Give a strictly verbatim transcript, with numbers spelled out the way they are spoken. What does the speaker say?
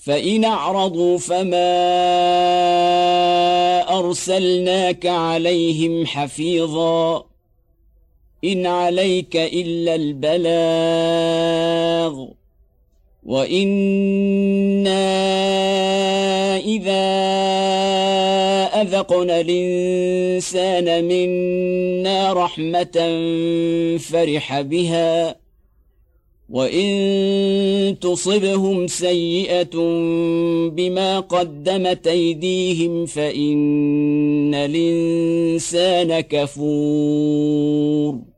فإن أعرضوا فما أرسلناك عليهم حفيظا إن عليك إلا البلاغ وإنا إذا أذقنا الإنسان منا رحمة فرح بها وإن تصبهم سيئة بما قدمت أيديهم فإن الإنسان كفور